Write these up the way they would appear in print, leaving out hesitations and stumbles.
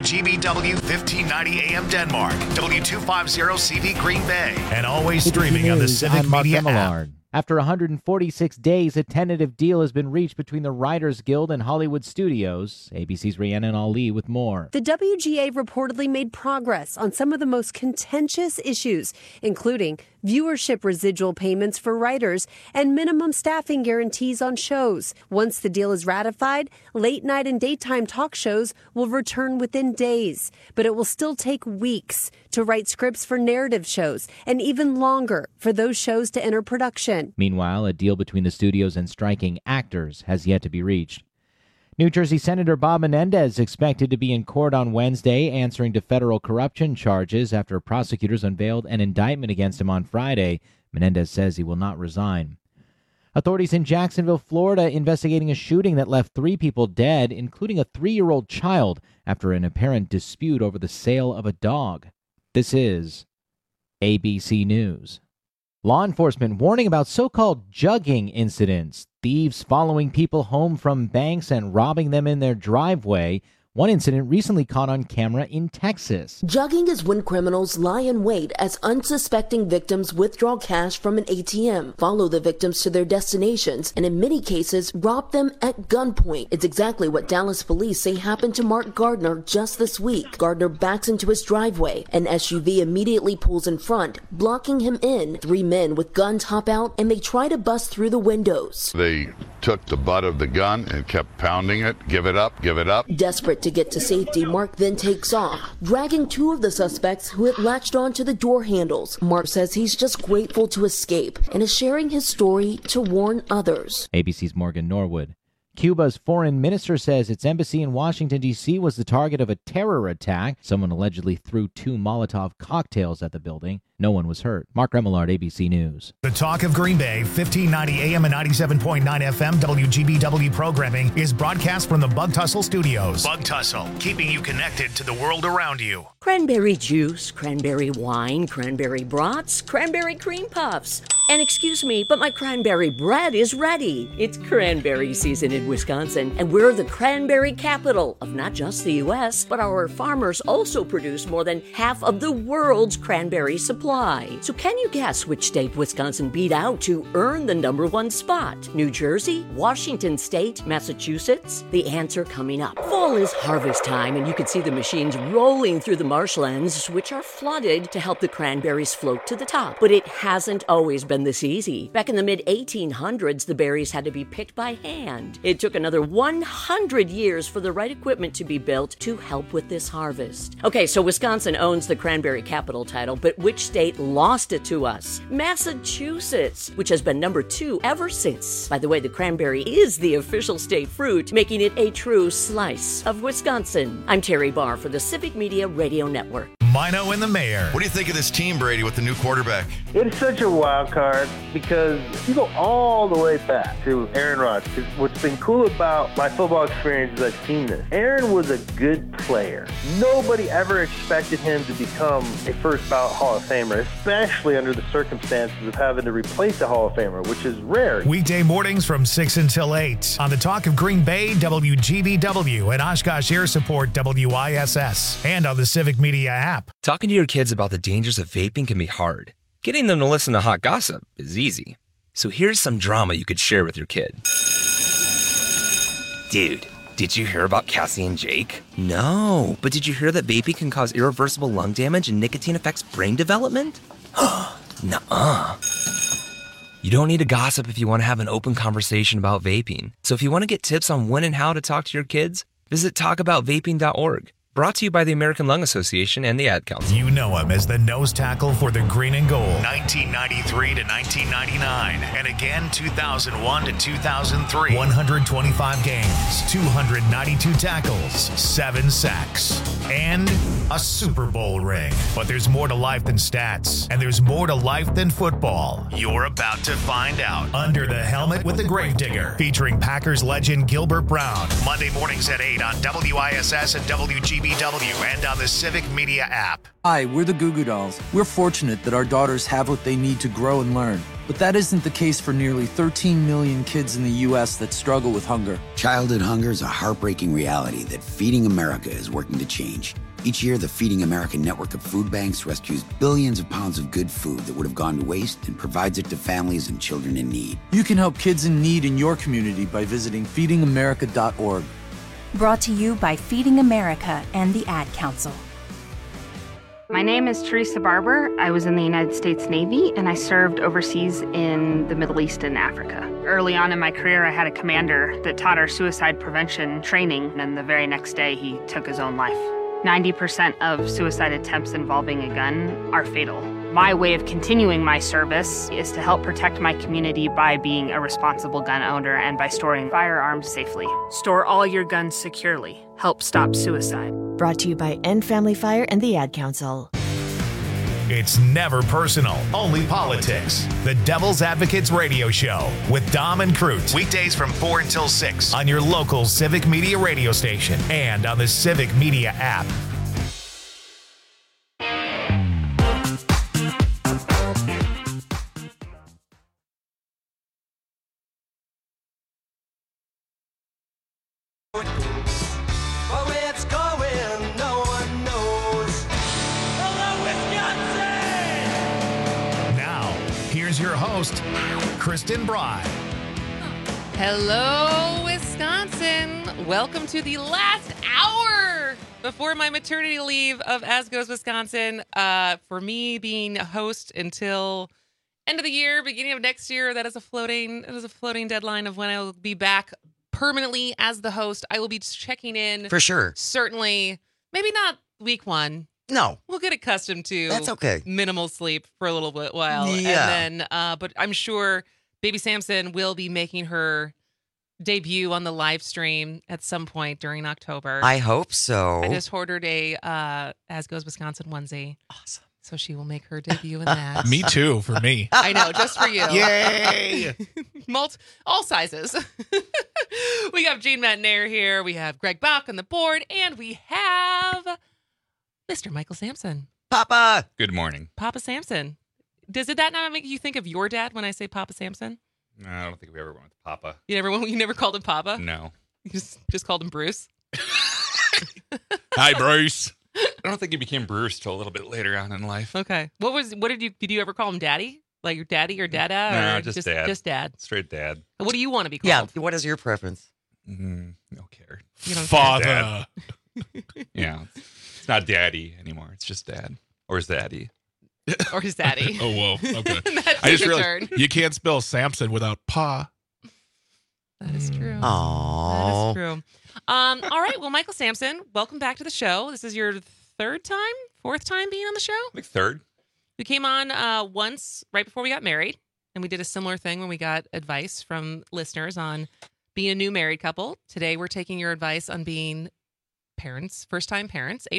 WGBW 1590 AM Denmark, W250CV Green Bay, and always streaming on the Civic I'm Mark Media Remillard. app. After 146 days, a tentative deal has been reached between the Writers Guild and Hollywood Studios. ABC's Rhiannon Ali with more. The WGA reportedly made progress on some of the most contentious issues, including viewership residual payments for writers and minimum staffing guarantees on shows. Once the deal is ratified, late night and daytime talk shows will return within days, but it will still take weeks to write scripts for narrative shows and even longer for those shows to enter production. Meanwhile, a deal between the studios and striking actors has yet to be reached. New Jersey Senator Bob Menendez expected to be in court on Wednesday answering to federal corruption charges after prosecutors unveiled an indictment against him on Friday. Menendez says he will not resign. Authorities in Jacksonville, Florida, investigating a shooting that left 3 people dead, including a 3-year-old child, after an apparent dispute over the sale of a dog. This is ABC News. Law enforcement warning about so-called jugging incidents, thieves following people home from banks and robbing them in their driveway. One incident recently caught on camera in Texas. Jugging is when criminals lie in wait as unsuspecting victims withdraw cash from an ATM, follow the victims to their destinations, and in many cases, rob them at gunpoint. It's exactly what Dallas police say happened to Mark Gardner just this week. Gardner backs into his driveway. An SUV immediately pulls in front, blocking him in. 3 men with guns hop out, and they try to bust through the windows. They took the butt of the gun and kept pounding it. Give it up, give it up. Desperate to get to safety, Mark then takes off, dragging 2 of the suspects who had latched onto the door handles. Mark says he's just grateful to escape and is sharing his story to warn others. ABC's Morgan Norwood. Cuba's foreign minister says its embassy in Washington, D.C. was the target of a terror attack. Someone allegedly threw 2 Molotov cocktails at the building. No one was hurt. Mark Remillard, ABC News. The Talk of Green Bay, 1590 AM and 97.9 FM WGBW programming is broadcast from the Bug Tussle Studios. Bug Tussle, keeping you connected to the world around you. Cranberry juice, cranberry wine, cranberry brats, cranberry cream puffs. And excuse me, but my cranberry bread is ready. It's cranberry season in Wisconsin, and we're the cranberry capital of not just the U.S., but our farmers also produce more than half of the world's cranberry supply. So can you guess which state Wisconsin beat out to earn the #1 spot? New Jersey, Washington State, Massachusetts? The answer coming up. Fall is harvest time, and you can see the machines rolling through the marshlands, which are flooded to help the cranberries float to the top. But it hasn't always been this easy. Back in the mid-1800s, the berries had to be picked by hand. It took another 100 years for the right equipment to be built to help with this harvest. Okay, so Wisconsin owns the cranberry capital title, but which state lost it to us? Massachusetts, which has been #2 ever since. By the way, the cranberry is the official state fruit, making it a true slice of Wisconsin. I'm Terry Barr for the Civic Media Radio Network. Mino and the Mayor. What do you think of this team, Brady, with the new quarterback? It's such a wild card because you go all the way back to Aaron Rodgers. What's been cool about my football experience is I've seen this. Aaron was a good player. Nobody ever expected him to become a first ballot Hall of Famer, especially under the circumstances of having to replace a Hall of Famer, which is rare. Weekday mornings from 6 until 8 on the Talk of Green Bay, WGBW, and Oshkosh Air Support, WISS, and on the Civic Media app. Talking to your kids about the dangers of vaping can be hard. Getting them to listen to hot gossip is easy. So here's some drama you could share with your kid. Dude, did you hear about Cassie and Jake? No, but did you hear that vaping can cause irreversible lung damage and nicotine affects brain development? Nuh-uh. You don't need to gossip if you want to have an open conversation about vaping. So if you want to get tips on when and how to talk to your kids, visit talkaboutvaping.org. Brought to you by the American Lung Association and the Ad Council. You know him as the nose tackle for the Green and Gold, 1993 to 1999, and again 2001 to 2003. 125 games, 292 tackles, 7 sacks, and a Super Bowl ring. But there's more to life than stats, and there's more to life than football. You're about to find out. Under the Helmet with the Gravedigger, featuring Packers legend Gilbert Brown. Monday mornings at 8 on WISS and WGBW and on the Civic Media app. Hi, we're the Goo Goo Dolls. We're fortunate that our daughters have what they need to grow and learn. But that isn't the case for nearly 13 million kids in the U.S. that struggle with hunger. Childhood hunger is a heartbreaking reality that Feeding America is working to change. Each year, the Feeding America network of food banks rescues billions of pounds of good food that would have gone to waste and provides it to families and children in need. You can help kids in need in your community by visiting feedingamerica.org. Brought to you by Feeding America and the Ad Council. My name is Teresa Barber. I was in the United States Navy, and I served overseas in the Middle East and Africa. Early on in my career, I had a commander that taught our suicide prevention training, and the very next day, he took his own life. 90% of suicide attempts involving a gun are fatal. My way of continuing my service is to help protect my community by being a responsible gun owner and by storing firearms safely. Store all your guns securely. Help stop suicide. Brought to you by End Family Fire and the Ad Council. It's never personal, only politics. The Devil's Advocates Radio Show with Dom and Cruz. Weekdays from 4 until 6 on your local Civic Media radio station and on the Civic Media app. Kristen Bry. Hello, Wisconsin. Welcome to the last hour before my maternity leave of As Goes Wisconsin. For me, being a host until end of the year, beginning of next year, that is a floating deadline of when I will be back permanently as the host. I will be checking in for sure. Certainly, maybe not week one. No. We'll get accustomed to that's okay. Minimal sleep for a little bit while. Yeah. And then, but I'm sure Baby Samson will be making her debut on the live stream at some point during October. I hope so. I just ordered a As Goes Wisconsin onesie. Awesome. So she will make her debut in that. Me too, for me. I know, just for you. Yay! All sizes. We have Gene Metnair here. We have Greg Bach on the board. And we have Mr. Michael Sampson. Papa. Good morning. Papa Sampson. Does that not make you think of your dad when I say Papa Sampson? No, I don't think we ever went with Papa. You never called him Papa? No. You just called him Bruce? Hi, Bruce. I don't think he became Bruce till a little bit later on in life. Okay. Did you ever call him Daddy? Like your daddy or dada? No, or just Dad. Just Dad. Straight Dad. What do you want to be called? Yeah, what is your preference? No care. You don't Father. Yeah. It's not Daddy anymore. It's just Dad. Or Zaddy. Or his daddy. Oh, whoa. Okay. I just realized you can't spell Samson without Pa. That is true. Aww. That is true. All right. Well, Michael Sampson, welcome back to the show. This is your fourth time being on the show? Like third. We came on once right before we got married, and we did a similar thing when we got advice from listeners on being a new married couple. Today, we're taking your advice on being parents, first-time parents,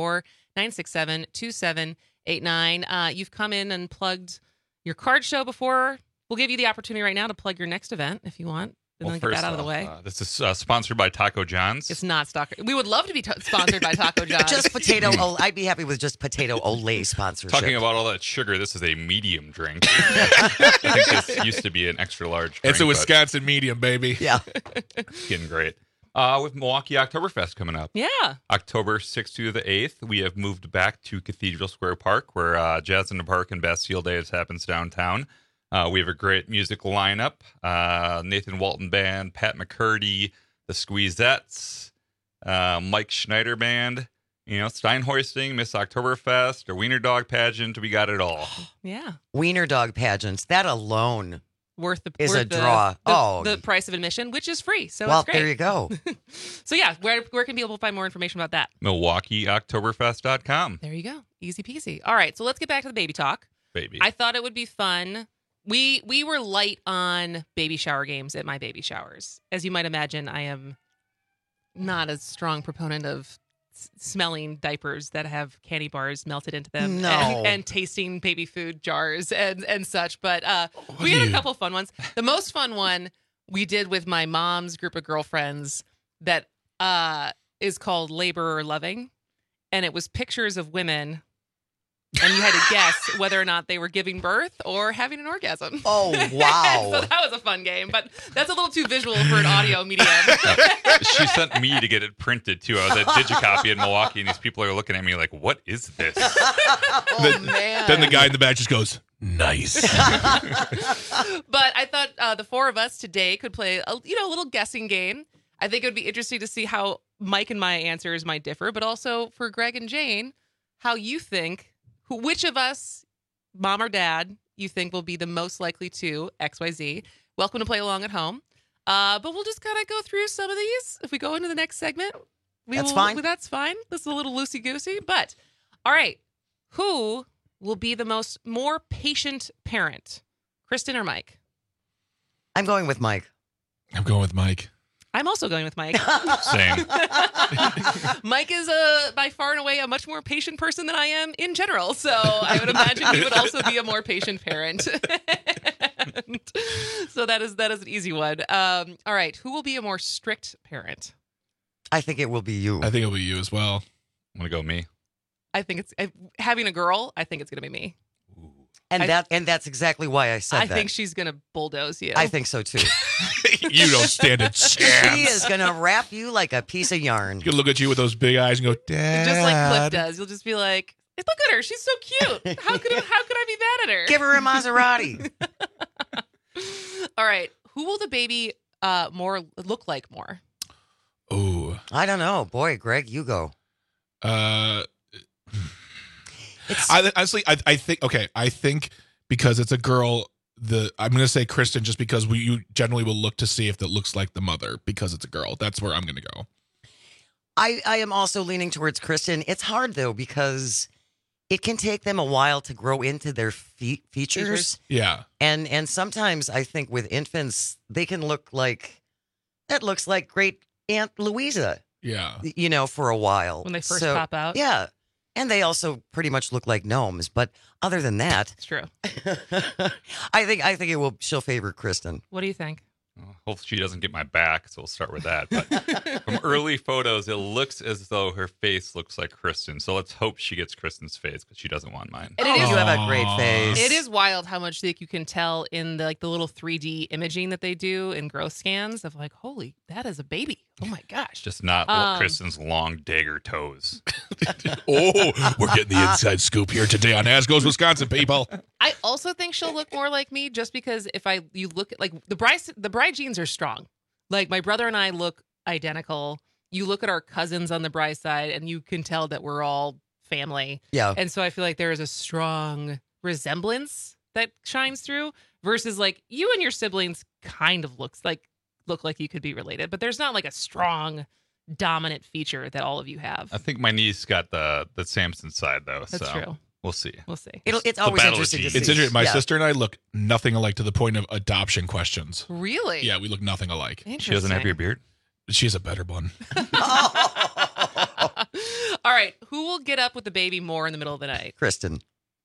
844-967-2789. You've come in and plugged your card show before. We'll give you the opportunity right now to plug your next event if you want. And then get that out of the way. This is sponsored by Taco John's. It's not Stalker. We would love to be sponsored by Taco John's. Just potato. I'd be happy with just potato Olay sponsorship. Talking about all that sugar, this is a medium drink. I think this used to be an extra large drink. It's a Wisconsin medium, baby. Yeah. Getting great. With Milwaukee Oktoberfest coming up. Yeah. October 6th to the 8th, we have moved back to Cathedral Square Park, where Jazz in the Park and Bastille Days happens downtown. We have a great music lineup. Nathan Walton Band, Pat McCurdy, the Squeezettes, Mike Schneider Band, Steinhoisting, Miss Oktoberfest, a Wiener Dog Pageant. We got it all. Yeah. Wiener Dog Pageants. That alone is a draw. The price of admission, which is free. So well, it's great. There you go. So yeah, where can people find more information about that? MilwaukeeOktoberfest.com. There you go. Easy peasy. All right, so let's get back to the baby talk. Baby. I thought it would be fun. We were light on baby shower games at my baby showers. As you might imagine, I am not a strong proponent of smelling diapers that have candy bars melted into them and tasting baby food jars and such. But we had a couple fun ones. The most fun one we did with my mom's group of girlfriends that is called Labor or Loving. And it was pictures of women And you had to guess whether or not they were giving birth or having an orgasm. Oh, wow. So that was a fun game, but that's a little too visual for an audio medium. She sent me to get it printed, too. I was at Digicopy in Milwaukee, and these people are looking at me like, what is this? Man. Then the guy in the back just goes, nice. But I thought the four of us today could play a little guessing game. I think it would be interesting to see how Mike and my answers might differ, but also for Greg and Jane, how you think, which of us, mom or dad, you think will be the most likely to XYZ. Welcome to play along at home. But we'll just kind of go through some of these. If we go into the next segment, that's fine. That's fine. This is a little loosey-goosey. But, all right, who will be the more patient parent, Kristen or Mike? I'm going with Mike. I'm going with Mike. I'm also going with Mike. Same. Mike is by far and away a much more patient person than I am in general. So I would imagine he would also be a more patient parent. So that is an easy one. All right. Who will be a more strict parent? I think it will be you. I think it'll be you as well. I'm going to go me. I think it's having a girl. I think it's going to be me. And that's exactly why I said that. I think she's going to bulldoze you. I think so, too. You don't stand a chance. She is going to wrap you like a piece of yarn. She'll look at you with those big eyes and go, Dad. Just like Cliff does. You'll just be like, look at her. She's so cute. How could I be mad at her? Give her a Maserati. All right. Who will the baby more look like more? Oh. I don't know. Boy, Greg, you go. I think because it's a girl, I'm going to say Kristen just because you generally will look to see if that looks like the mother because it's a girl. That's where I'm going to go. I am also leaning towards Kristen. It's hard, though, because it can take them a while to grow into their features. Yeah. And sometimes I think with infants, they can look like, that looks like great Aunt Louisa. Yeah. For a while. When they first pop out. Yeah. And they also pretty much look like gnomes. But other than that, it's true. I think she'll favor Kristen. What do you think? Hopefully she doesn't get my back, so we'll start with that. But from early photos, it looks as though her face looks like Kristen. So let's hope she gets Kristen's face because she doesn't want mine. You have a great face. It is wild how much you can tell in the little 3D imaging that they do in growth scans of like, holy, that is a baby. Oh my gosh. Just not Kristen's long dagger toes. Oh, we're getting the inside scoop here today on As Goes Wisconsin, people. I also think she'll look more like me just because you look at like the bride genes are strong. Like my brother and I look identical. You look at our cousins on the bride side and you can tell that we're all family. Yeah. And so I feel like there is a strong resemblance that shines through versus like you and your siblings kind of look like you could be related, but there's not like a strong dominant feature that all of you have. I think my niece got the Samson side though. That's true. We'll see. It's always interesting to see. It's interesting. My sister and I look nothing alike to the point of adoption questions. Really? Yeah, we look nothing alike. She doesn't have your beard? She has a better one. All right. Who will get up with the baby more in the middle of the night? Kristen.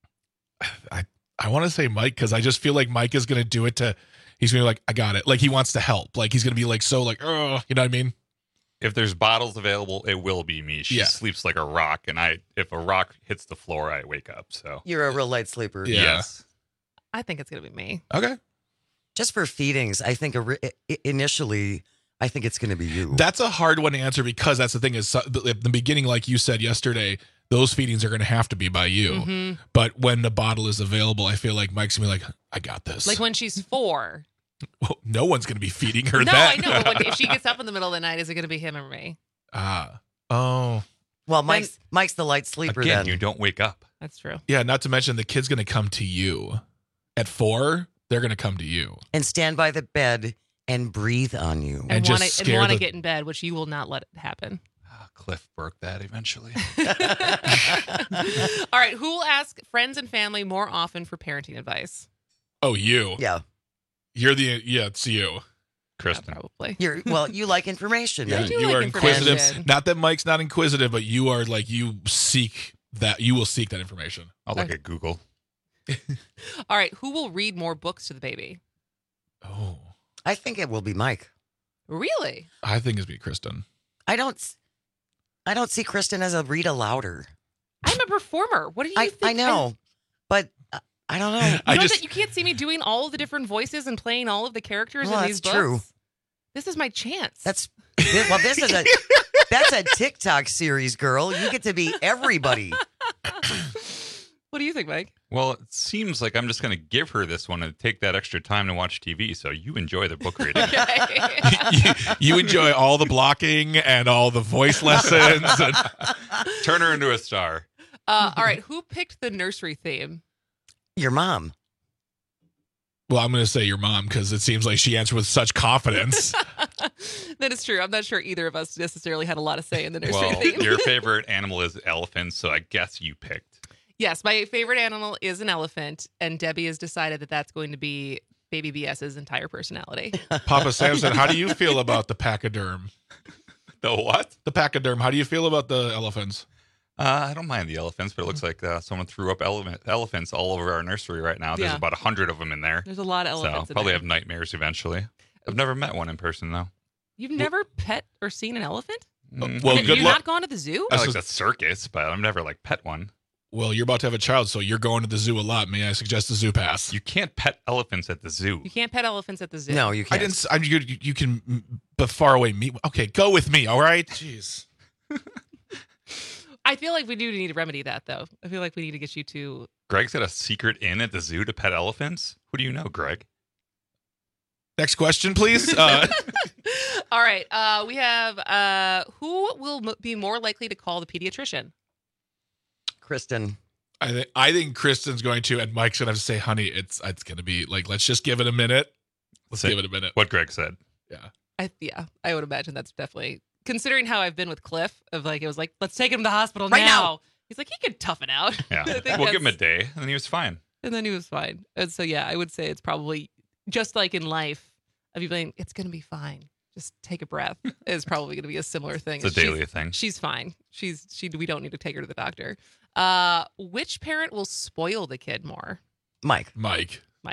I want to say Mike because I just feel like Mike is going to do it he's going to be like, I got it. Like he wants to help. Like he's going to be like, so like, oh, you know what I mean? If there's bottles available, it will be me. She sleeps like a rock, and if a rock hits the floor, I wake up. So you're a real light sleeper. Yeah. Yes. I think it's going to be me. Okay. Just for feedings, I think initially, I think it's going to be you. That's a hard one to answer because that's the thing is at the beginning, like you said yesterday, those feedings are going to have to be by you. Mm-hmm. But when the bottle is available, I feel like Mike's going to be like, I got this. Like when she's 4. Well, no one's going to be feeding her no, that. I know. But if she gets up in the middle of the night, is it going to be him or me? Oh. Well, Mike's the light sleeper again, then. You don't wake up. That's true. Yeah, not to mention the kid's going to come to you. At 4, they're going to come to you. And stand by the bed and breathe on you. And want to get in bed, which you will not let it happen. Cliff broke that eventually. All right. Who will ask friends and family more often for parenting advice? Oh, you. Yeah. It's you. Kristen. Yeah, probably. You like information. Yeah, you are inquisitive. Not that Mike's not inquisitive, but you are like, you will seek that information. I'll look at Google. All right. Who will read more books to the baby? Oh. I think it will be Mike. Really? I think it's be Kristen. I don't see Kristen as a read alouder. I I'm a performer. What do you think? I know, but I don't know. You can't see me doing all the different voices and playing all of the characters in these books. True. This is my chance. That's a TikTok series, girl. You get to be everybody. What do you think, Mike? Well, it seems like I'm just going to give her this one and take that extra time to watch TV. So you enjoy the book reading. you enjoy all the blocking and all the voice lessons. And turn her into a star. All right. Who picked the nursery theme? Your mom. Well, I'm going to say your mom because it seems like she answered with such confidence. That is true. I'm not sure either of us necessarily had a lot of say in the nursery theme. Your favorite animal is elephants, so I guess you picked. Yes, my favorite animal is an elephant, and Debbie has decided that that's going to be Baby BS's entire personality. Papa Samson, how do you feel about the pachyderm? The what? The pachyderm. How do you feel about the elephants? I don't mind the elephants, but it looks like someone threw up elephants all over our nursery right now. There's about 100 of them in there. There's a lot of elephants. So probably have nightmares eventually. I've never met one in person though. You've never pet or seen an elephant? Well, you've not gone to the zoo? I like the circus, but I've never pet one. Well, you're about to have a child, so you're going to the zoo a lot. May I suggest a zoo pass? You can't pet elephants at the zoo. You can't pet elephants at the zoo. No, you can't. You can, but far away. Okay, go with me. All right. Jeez. I feel like we do need to remedy that, though. I feel like we need to get you to. Greg's got a secret inn at the zoo to pet elephants. Who do you know, Greg? Next question, please. All right. We have who will be more likely to call the pediatrician? Kristen. I think Kristen's going to, and Mike's going to have to say, honey, it's going to be let's just give it a minute. Give it a minute. What Greg said. Yeah. I would imagine that's definitely, considering how I've been with Cliff, it was like, let's take him to the hospital right now. He's like, he could tough it out. Yeah. We'll give him a day, and then he was fine. And so, yeah, I would say it's probably just like in life, of you being, it's going to be fine. Just take a breath is probably going to be a similar thing. It's a daily thing. She's fine. We don't need to take her to the doctor. Which parent will spoil the kid more? Mike. I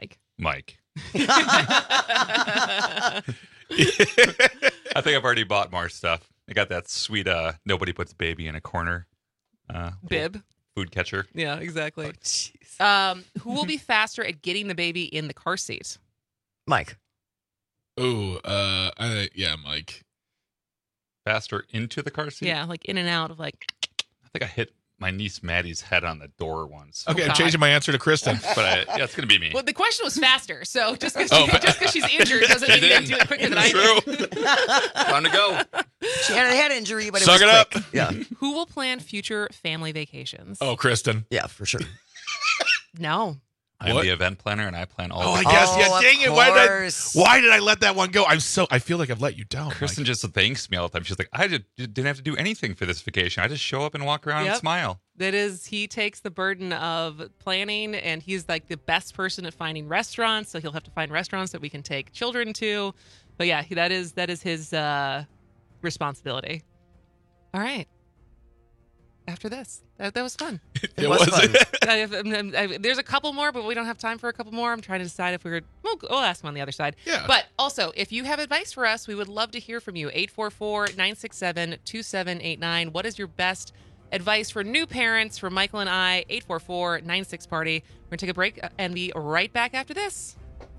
think I've already bought more stuff. I got that sweet nobody puts baby in a corner bib. Food catcher. Yeah, exactly. Who will be faster at getting the baby in the car seat? Mike. Oh, Mike. Faster into the car seat? Yeah, in and out of I think I hit my niece Maddie's head on the door once. Okay, I'm changing my answer to Kristen. But it's going to be me. Well, the question was faster, so just because she's injured doesn't mean you can do it quicker than I did. Time to go. She had a head injury, but Suck it was quick. up. Yeah. Who will plan future family vacations? Oh, Kristen. Yeah, for sure. No. I'm the event planner, and I plan all. Oh, I guess. Yeah, dang it! Course. Why did I let that one go? I feel like I've let you down. Kristen just thanks me all the time. She's like, I didn't have to do anything for this vacation. I just show up and walk around and smile. That is, he takes the burden of planning, and he's the best person at finding restaurants. So he'll have to find restaurants that we can take children to. But yeah, that is his responsibility. All right. After this, that was fun. It was fun. There's a couple more, but we don't have time for a couple more. I'm trying to decide if we'll ask them on the other side. Yeah. But also, if you have advice for us, we would love to hear from you. 844-967-2789. What is your best advice for new parents for Michael and I? 844-96-PARTY. We're going to take a break and be right back after this.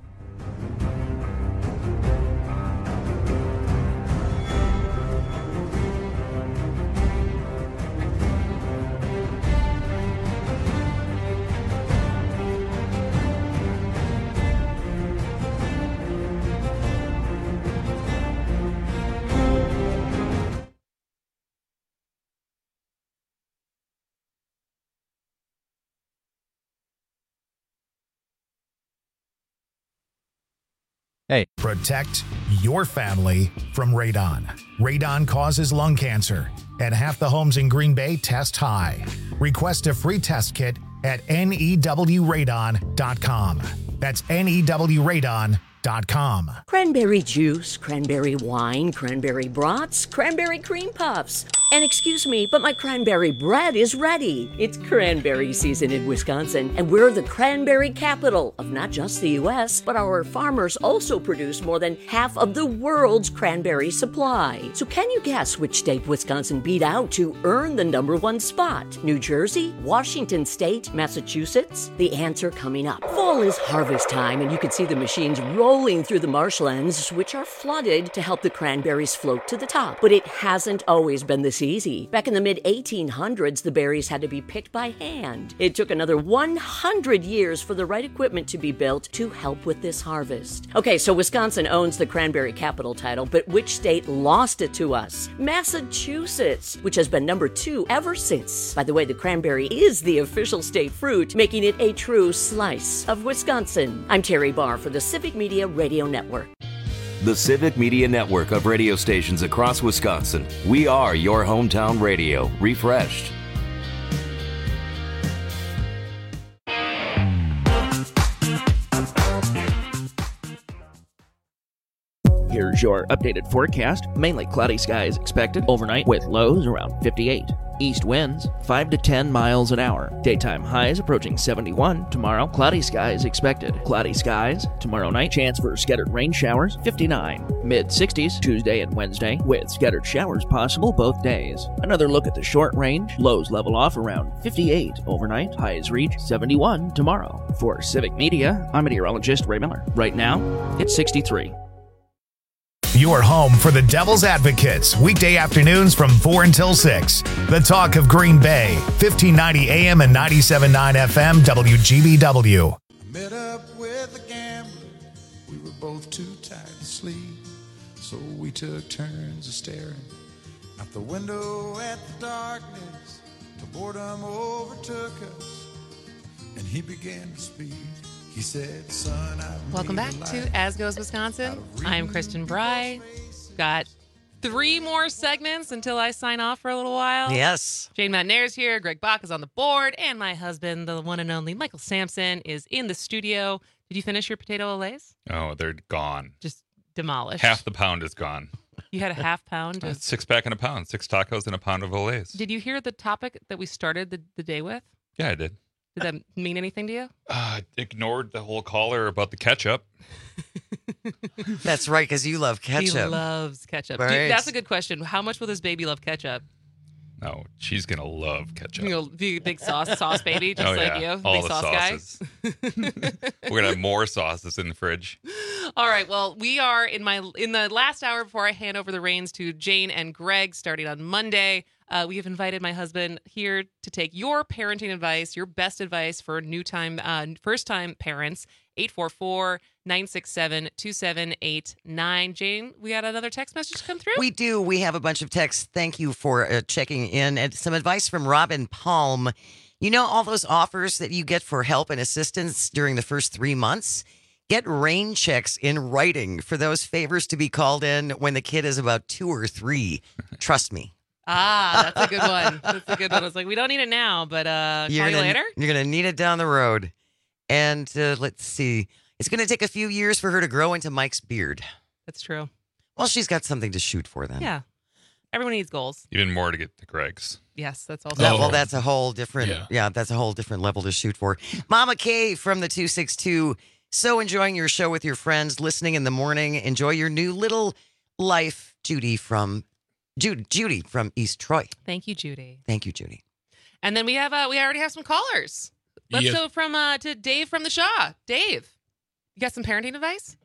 Hey. Protect your family from radon. Radon causes lung cancer, and half the homes in Green Bay test high. Request a free test kit at newradon.com. That's newradon.com. Cranberry juice, cranberry wine, cranberry brats, cranberry cream puffs. And excuse me, but my cranberry bread is ready. It's cranberry season in Wisconsin, and we're the cranberry capital of not just the U.S., but our farmers also produce more than half of the world's cranberry supply. So can you guess which state Wisconsin beat out to earn the #1 spot? New Jersey? Washington State? Massachusetts? The answer coming up. Fall is harvest time, and you can see the machines rolling through the marshlands, which are flooded to help the cranberries float to the top. But it hasn't always been this easy. Back in the mid-1800s, the berries had to be picked by hand. It took another 100 years for the right equipment to be built to help with this harvest. Okay, so Wisconsin owns the cranberry capital title, but which state lost it to us? Massachusetts, which has been #2 ever since. By the way, the cranberry is the official state fruit, making it a true slice of Wisconsin. I'm Terry Barr for the Civic Media Radio Network. The Civic Media Network of radio stations across Wisconsin. We are your hometown radio, refreshed. Here's your updated forecast. Mainly cloudy skies expected overnight with lows around 58. East winds 5 to 10 miles an hour. Daytime highs approaching 71 tomorrow. Cloudy skies expected. Cloudy skies tomorrow night. Chance for scattered rain showers 59. Mid-60s Tuesday and Wednesday with scattered showers possible both days. Another look at the short range. Lows level off around 58 overnight. Highs reach 71 tomorrow. For Civic Media, I'm meteorologist Ray Miller. Right now, it's 63. Your home for the Devil's Advocates, weekday afternoons from 4 until 6. The talk of Green Bay, 1590 AM and 97.9 FM, WGBW. I met up with a gambler. We were both too tired to sleep, so we took turns of staring out the window at the darkness till boredom overtook us, and he began to speak. He said, son, welcome back to As Goes Wisconsin. I'm Kristen Bry. Got 3 more segments until I sign off for a little while. Yes. Jane Matnair's here. Greg Bach is on the board. And my husband, the one and only Michael Sampson, is in the studio. Did you finish your potato olays? Oh, they're gone. Just demolished. Half the pound is gone. You had a half pound? 6-pack and a pound. 6 tacos and a pound of olays. Did you hear the topic that we started the day with? Yeah, I did. Did that mean anything to you? Ignored the whole caller about the ketchup. That's right, because you love ketchup. He loves ketchup. Right. Dude, that's a good question. How much will this baby love ketchup? No, she's going to love ketchup. You'll be a big sauce baby, just like you. All big the sauce sauces. guy. We're going to have more sauces in the fridge. All right. Well, we are in the last hour before I hand over the reins to Jane and Greg starting on Monday. We have invited my husband here to take your parenting advice, your best advice for first-time parents. 844-967-2789. Jane, we got another text message come through? We do. We have a bunch of texts. Thank you for checking in. And some advice from Robin Palm. You know all those offers that you get for help and assistance during the first 3 months? Get rain checks in writing for those favors to be called in when the kid is about 2 or 3. Trust me. That's a good one. That's a good one. I was like, we don't need it now, but call you later? You're going to need it down the road. And let's see. It's going to take a few years for her to grow into Mike's beard. That's true. Well, she's got something to shoot for then. Yeah. Everyone needs goals. Even more to get to Greg's. Yes, that's also well, that's a whole different, that's a whole different level to shoot for. Mama Kay from the 262. So enjoying your show with your friends, listening in the morning. Enjoy your new little life, Judy from East Troy. Thank you, Judy. Thank you, Judy. And then we already have some callers. Let's go to Dave from the Shaw. Dave, you got some parenting advice?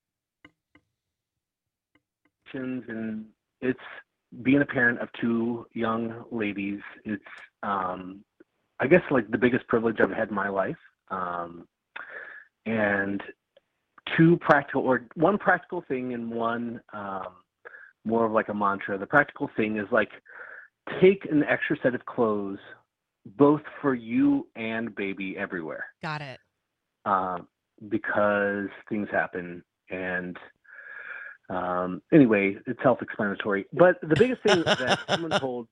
And it's being a parent of 2 young ladies. It's, I guess, like the biggest privilege I've had in my life. And one practical thing and one more of like a mantra. The practical thing is like take an extra set of clothes, both for you and baby, everywhere. Got it. Because things happen. And anyway, it's self-explanatory. But the biggest thing that someone told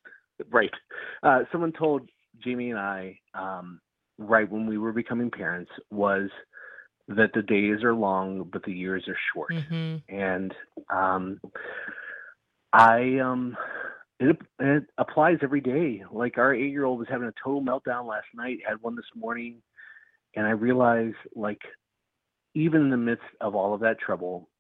Jamie and I right when we were becoming parents was that the days are long, but the years are short. Mm-hmm. And it applies every day. Like our 8-year-old was having a total meltdown last night, had one this morning, and I realized, like, even in the midst of all of that trouble,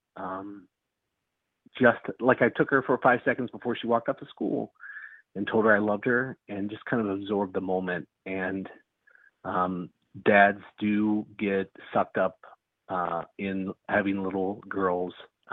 just like I took her for 5 seconds before she walked up to school and told her I loved her and just kind of absorbed the moment. And dads do get sucked up in having little girls,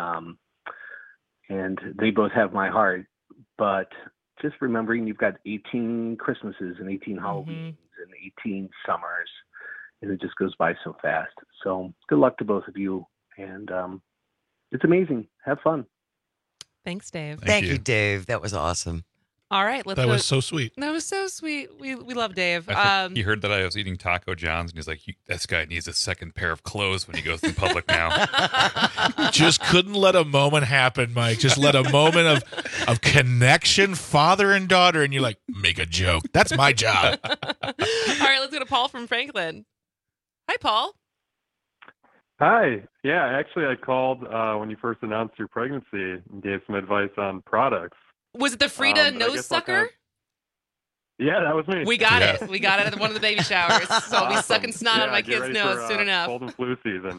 and they both have my heart. But just remembering you've got 18 Christmases and 18 Halloweens and 18 summers, and it just goes by so fast. So good luck to both of you, and it's amazing. Have fun. Thanks, Dave. Thank you, Dave. That was awesome. All right, let's. That was so sweet. That was so sweet. We love Dave. I think he heard that I was eating Taco John's, and he's like, "This guy needs a second pair of clothes when he goes in public now." Just couldn't let a moment happen, Mike. Just let a moment of connection, father and daughter, and you're like, make a joke. That's my job. All right, let's go to Paul from Franklin. Hi, Paul. Hi. Yeah, actually, I called when you first announced your pregnancy and gave some advice on products. Was it the Frida nose sucker? Yeah, that was me. We got it. We got it at one of the baby showers. So I'll be sucking snot out of my kid's nose soon enough. Cold and flu season.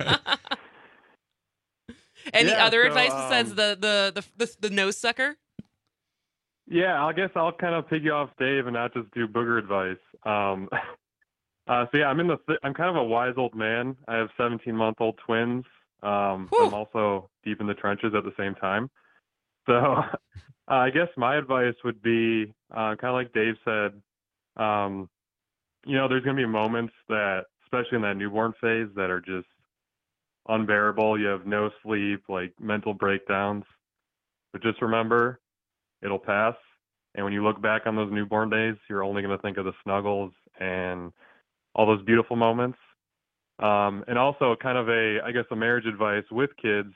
Any other advice besides the nose sucker? Yeah, I guess I'll kind of piggy off Dave and not just do booger advice. So yeah, I'm kind of a wise old man. I have 17-month-old twins. I'm also deep in the trenches at the same time. So I guess my advice would be kind of like Dave said, there's going to be moments that, especially in that newborn phase, that are just unbearable. You have no sleep, like mental breakdowns. But just remember, it'll pass. And when you look back on those newborn days, you're only going to think of the snuggles and all those beautiful moments. And also kind of a marriage advice with kids.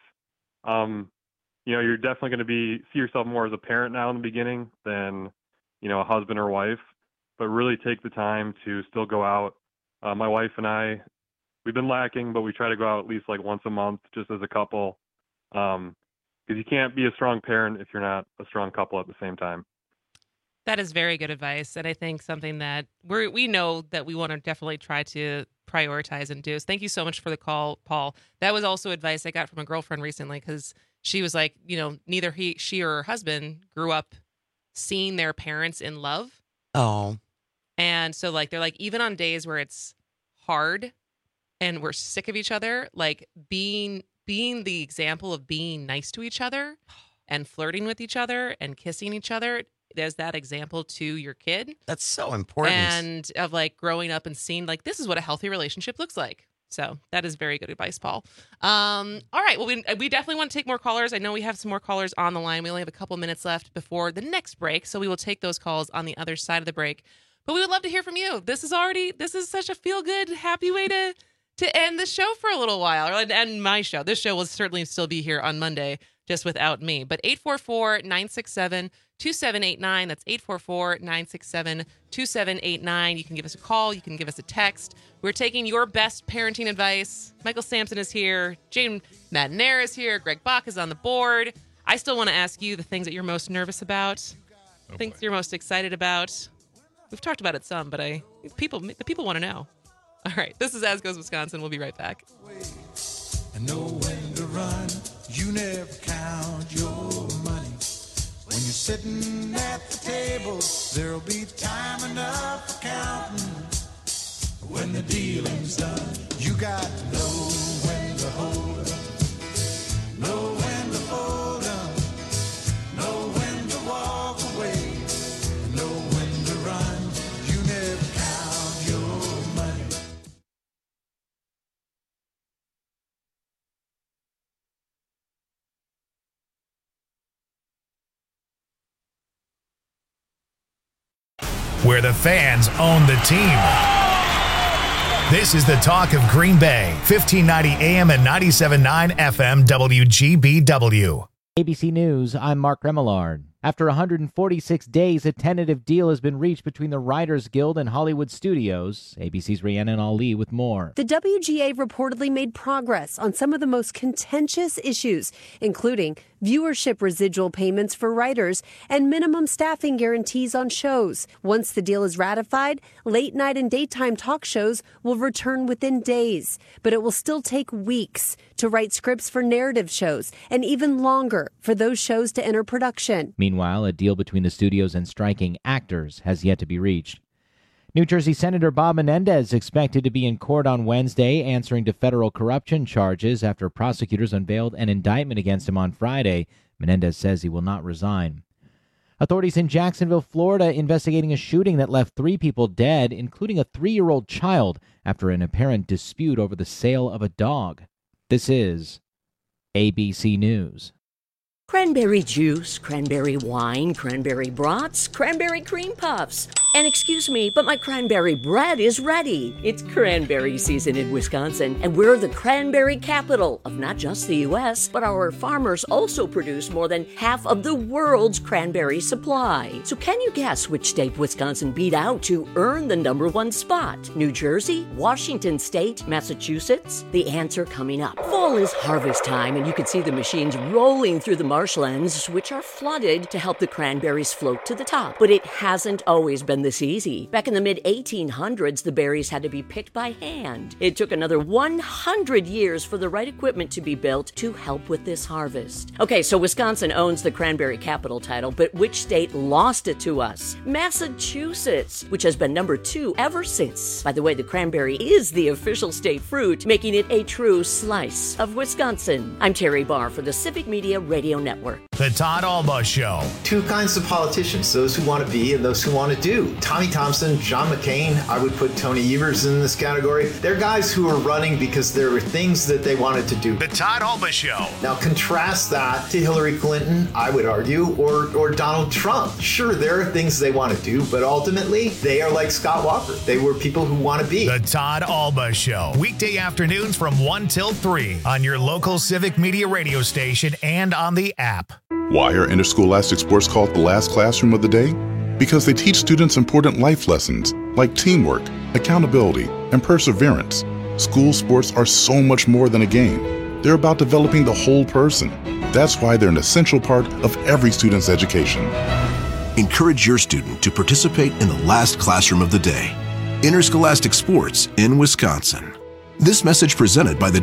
You're definitely going to see yourself more as a parent now in the beginning than, a husband or wife, but really take the time to still go out. My wife and I, we've been lacking, but we try to go out at least like once a month just as a couple. Because you can't be a strong parent if you're not a strong couple at the same time. That is very good advice, and I think something that we know that we want to definitely try to prioritize and do. So thank you so much for the call, Paul. That was also advice I got from a girlfriend recently, because she was like, neither she or her husband grew up seeing their parents in love. Oh. And so they're like, even on days where it's hard and we're sick of each other, like being the example of being nice to each other and flirting with each other and kissing each other, there's that example to your kid. That's so important. And of growing up and seeing this is what a healthy relationship looks like. So that is very good advice, Paul. All right. Well, we definitely want to take more callers. I know we have some more callers on the line. We only have a couple minutes left before the next break. So we will take those calls on the other side of the break. But we would love to hear from you. This is such a feel-good, happy way to end the show for a little while, or end my show. This show will certainly still be here on Monday, just without me. But 844-967-2789. That's 844-967-2789. You can give us a call. You can give us a text. We're taking your best parenting advice. Michael Sampson is here. Jane Madinair is here. Greg Bach is on the board. I still want to ask you the things that you're most nervous about, things you're most excited about. We've talked about it some, but the people want to know. All right. This is As Goes Wisconsin. We'll be right back. And know when to run. You never count your money. When you're sitting at the table, there'll be time enough for counting. When the dealing's done, you got to know when to hold up, know when to fold up, know when to walk away, know when to run. You never count your money. Where the fans own the team. This is the talk of Green Bay, 1590 AM and 97.9 FM WGBW. ABC News, I'm Mark Remillard. After 146 days, a tentative deal has been reached between the Writers Guild and Hollywood Studios. ABC's Rhiannon Ali with more. The WGA reportedly made progress on some of the most contentious issues, including viewership residual payments for writers and minimum staffing guarantees on shows. Once the deal is ratified, late night and daytime talk shows will return within days, but it will still take weeks to write scripts for narrative shows and even longer for those shows to enter production. Meanwhile, a deal between the studios and striking actors has yet to be reached. New Jersey Senator Bob Menendez is expected to be in court on Wednesday answering to federal corruption charges after prosecutors unveiled an indictment against him on Friday. Menendez says he will not resign. Authorities in Jacksonville, Florida, investigating a shooting that left 3 people dead, including a 3-year-old child, after an apparent dispute over the sale of a dog. This is ABC News. Cranberry juice, cranberry wine, cranberry brats, cranberry cream puffs. And excuse me, but my cranberry bread is ready. It's cranberry season in Wisconsin, and we're the cranberry capital of not just the U.S., but our farmers also produce more than half of the world's cranberry supply. So can you guess which state Wisconsin beat out to earn the #1 spot? New Jersey, Washington State, Massachusetts? The answer coming up. Fall is harvest time, and you can see the machines rolling through the marshlands, which are flooded to help the cranberries float to the top. But it hasn't always been this easy. Back in the mid-1800s, the berries had to be picked by hand. It took another 100 years for the right equipment to be built to help with this harvest. Okay, so Wisconsin owns the cranberry capital title, but which state lost it to us? Massachusetts, which has been #2 ever since. By the way, the cranberry is the official state fruit, making it a true slice of Wisconsin. I'm Terry Barr for the Civic Media Radio Network. The Todd Alba Show. 2 kinds of politicians, those who want to be and those who want to do. Tommy Thompson, John McCain, I would put Tony Evers in this category. They're guys who are running because there were things that they wanted to do. The Todd Alba Show. Now contrast that to Hillary Clinton, I would argue, or Donald Trump. Sure, there are things they want to do, but ultimately, they are like Scott Walker. They were people who want to be. The Todd Alba Show. Weekday afternoons from 1 till 3 on your local Civic Media radio station and on the app. Why are interscholastic sports called the last classroom of the day? Because they teach students important life lessons like teamwork, accountability, and perseverance. School sports are so much more than a game. They're about developing the whole person. That's why they're an essential part of every student's education. Encourage your student to participate in the last classroom of the day. Interscholastic sports in Wisconsin. This message presented by the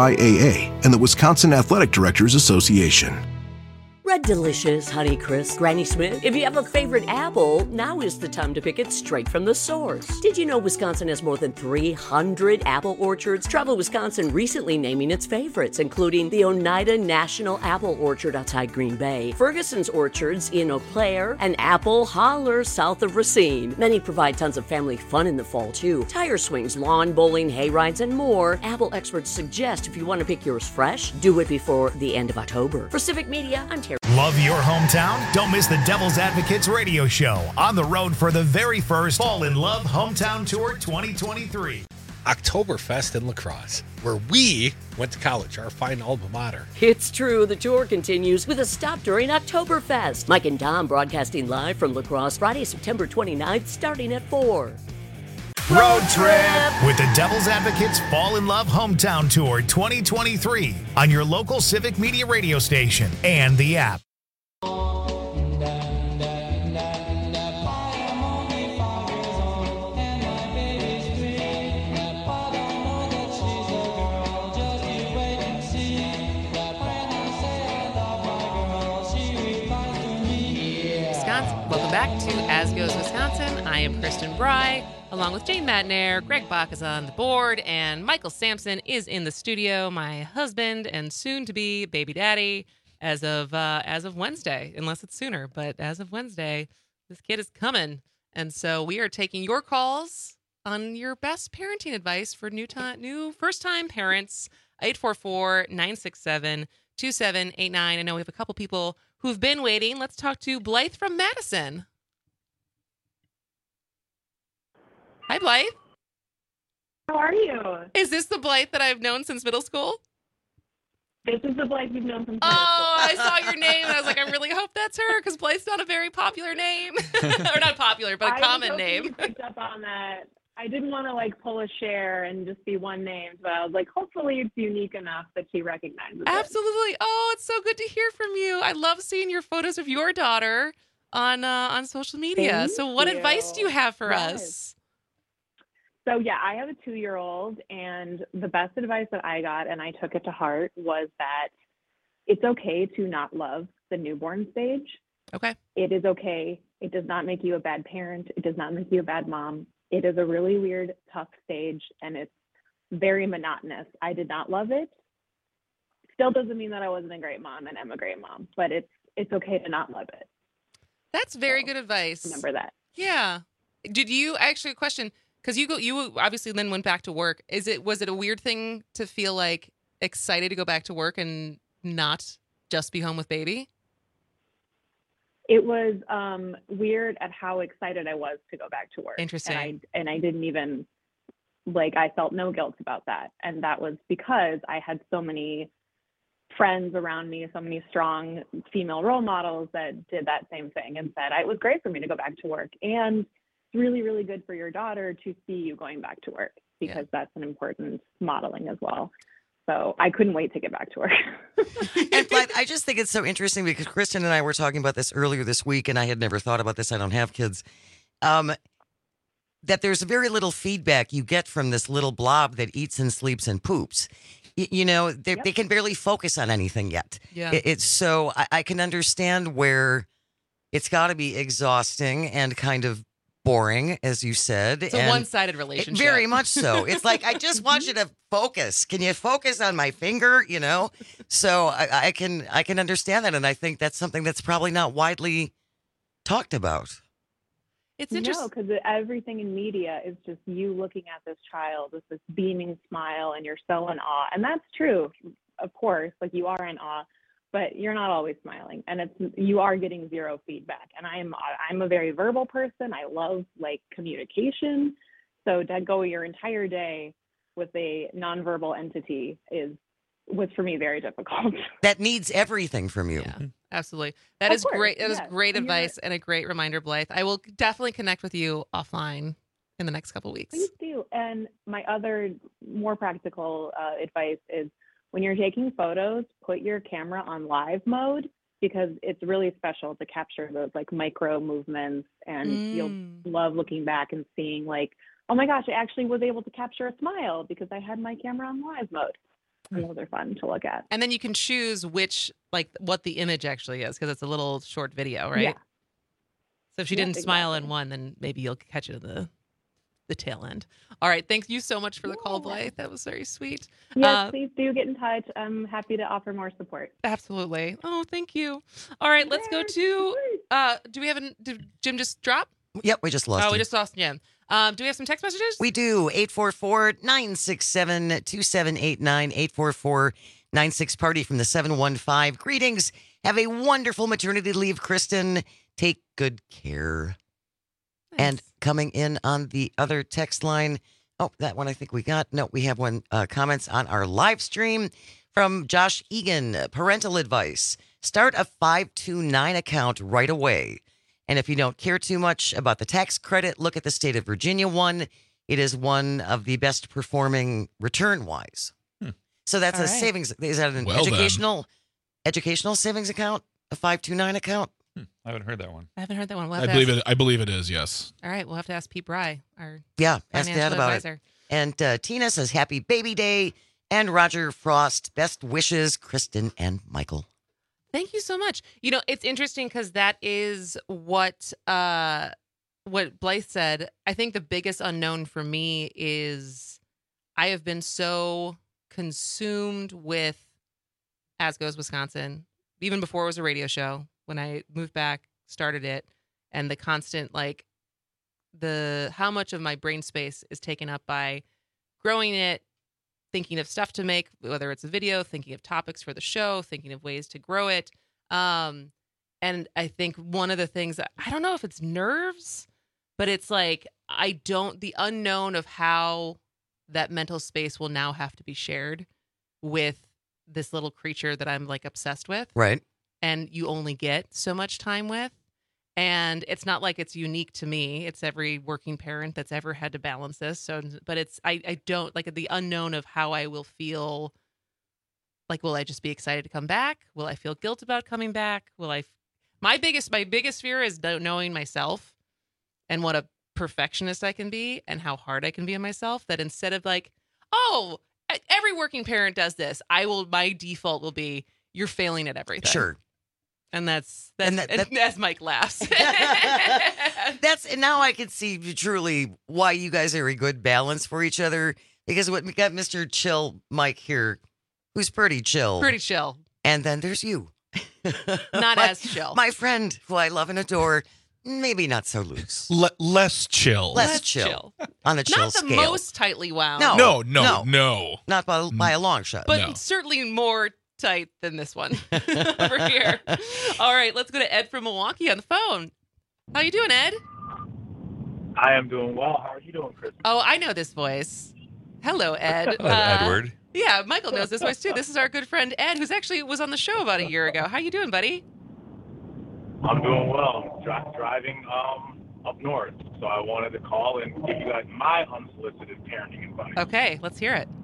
WIAA and the Wisconsin Athletic Directors Association. Red Delicious, Honey Crisp, Granny Smith. If you have a favorite apple, now is the time to pick it straight from the source. Did you know Wisconsin has more than 300 apple orchards? Travel Wisconsin recently naming its favorites, including the Oneida National Apple Orchard outside Green Bay, Ferguson's Orchards in Eau Claire, and Apple Holler south of Racine. Many provide tons of family fun in the fall, too. Tire swings, lawn bowling, hay rides, and more. Apple experts suggest if you want to pick yours fresh, do it before the end of October. For Civic Media, I'm Terry. Love your hometown? Don't miss the Devil's Advocates radio show on the road for the very first Fall in Love Hometown Tour 2023. Oktoberfest in La Crosse, where we went to college, our fine alma mater. It's true. The tour continues with a stop during Oktoberfest. Mike and Dom broadcasting live from La Crosse Friday, September 29th, starting at 4. Road trip with the Devil's Advocates Fall in Love Hometown Tour 2023 on your local Civic Media radio station and the app. Welcome back to As Goes Wisconsin. I am Kristen Bry, along with Jane Matnair. Greg Bach is on the board, and Michael Sampson is in the studio, my husband and soon-to-be baby daddy, as of Wednesday, unless it's sooner. But as of Wednesday, this kid is coming. And so we are taking your calls on your best parenting advice for new first-time parents, 844-967-2789. I know we have a couple people who've been waiting. Let's talk to Blythe from Madison. Hi, Blythe. How are you? Is this the Blythe that I've known since middle school? This is the Blythe you've known from I saw your name and I was like, I really hope that's her because Blythe's not a very popular name. Or not popular, but a common name. You picked up on that. I didn't want to like pull a share and just be one name, but I was like, hopefully it's unique enough that she recognizes it. Absolutely. Oh, it's so good to hear from you. I love seeing your photos of your daughter on social media. Thank so what you. advice do you have for Yes. us? So yeah, I have a 2-year-old, and the best advice that I got, and I took it to heart, was that it's okay to not love the newborn stage. Okay. It is okay. It does not make you a bad parent. It does not make you a bad mom. It is a really weird, tough stage, and it's very monotonous. I did not love it. Still doesn't mean that I wasn't a great mom and am a great mom, but it's okay to not love it. That's very good advice. Remember that. Yeah. Did you actually, a question, because you obviously then went back to work. Was it a weird thing to feel like excited to go back to work and not just be home with baby? It was weird at how excited I was to go back to work. Interesting. And I didn't even, I felt no guilt about that. And that was because I had so many friends around me, so many strong female role models that did that same thing and said, it was great for me to go back to work. And it's really, really good for your daughter to see you going back to work because that's an important modeling as well. So I couldn't wait to get back to work. And Blythe, I just think it's so interesting because Kristen and I were talking about this earlier this week, and I had never thought about this. I don't have kids. That there's very little feedback you get from this little blob that eats and sleeps and poops. They can barely focus on anything yet. Yeah. It's so I can understand where it's got to be exhausting and kind of boring, as you said. It's a one-sided relationship. Very much so. It's like, I just want you to focus. Can you focus on my finger? So I can understand that. And I think that's something that's probably not widely talked about. It's interesting. No, because everything in media is just you looking at this child with this beaming smile and you're so in awe. And that's true, of course, you are in awe, but you're not always smiling, and you are getting zero feedback. And I'm a very verbal person. I love communication. So to go your entire day with a nonverbal entity was for me very difficult. That needs everything from you. Yeah, absolutely. That is great. That is great advice and a great reminder, Blythe. I will definitely connect with you offline in the next couple of weeks. Please do. And my other more practical advice is, when you're taking photos, put your camera on live mode because it's really special to capture those micro movements, and you'll love looking back and seeing oh my gosh, I actually was able to capture a smile because I had my camera on live mode. And those are fun to look at. And then you can choose which, what the image actually is because it's a little short video, right? Yeah. So if she didn't smile in one, then maybe you'll catch it in the tail end. All right. Thank you so much for the call, Blythe. That was very sweet. Yes, please do get in touch. I'm happy to offer more support. Absolutely. Oh, thank you. All right. Let's go to, do we have did Jim just drop? Yep, we just lost him. We just lost Jim. Do we have some text messages? We do. 844-967-2789. 844-96-PARTY from the 715. Greetings. Have a wonderful maternity leave, Kristen. Take good care. Nice. And coming in on the other text line. Oh, that one I think we got. No, we have one comments on our live stream from Josh Egan. Parental advice. Start a 529 account right away. And if you don't care too much about the tax credit, look at the state of Virginia one. It is one of the best performing return-wise. So that's savings. Is that an educational savings account? A 529 account? I haven't heard that one. I haven't heard that one. I believe it is, yes. All right. We'll have to ask Pete Bry, our ask Dad about advisor. It. And Tina says, happy baby day. And Roger Frost, best wishes, Kristen and Michael. Thank you so much. It's interesting because that is what Blythe said. I think the biggest unknown for me is I have been so consumed with As Goes Wisconsin, even before it was a radio show, when I moved back, started it, and the constant, how much of my brain space is taken up by growing it, thinking of stuff to make, whether it's a video, thinking of topics for the show, thinking of ways to grow it. And I think one of the things, I don't know if it's nerves, but it's the unknown of how that mental space will now have to be shared with this little creature that I'm like obsessed with. Right. And you only get so much time with. And it's not like it's unique to me. It's every working parent that's ever had to balance this. So, but I don't like the unknown of how I will feel. Like, will I just be excited to come back? Will I feel guilt about coming back? My biggest fear is knowing myself and what a perfectionist I can be and how hard I can be on myself, that instead of like, oh, every working parent does this, my default will be, you're failing at everything. Sure. And that's as Mike laughs. And now I can see truly why you guys are a good balance for each other, because we got Mr. Chill Mike here, who's pretty chill. Pretty chill. And then there's you. Not as chill. My friend, who I love and adore, maybe not so loose. Less chill. Less chill. On the chill Not the scale. most tightly wound. No. Not by a long shot. But certainly more tight than this one over here. All right, let's go to Ed from Milwaukee on the phone. How you doing, Ed? I am doing well. How are you doing, Chris? Oh, I know this voice. Hello, Ed. Hello, Edward. Yeah, Michael knows this voice too. This is our good friend Ed, who's actually was on the show about a year ago. How you doing, buddy? I'm doing well. Driving up north, so I wanted to call and give you guys my unsolicited parenting advice. Okay, let's hear it.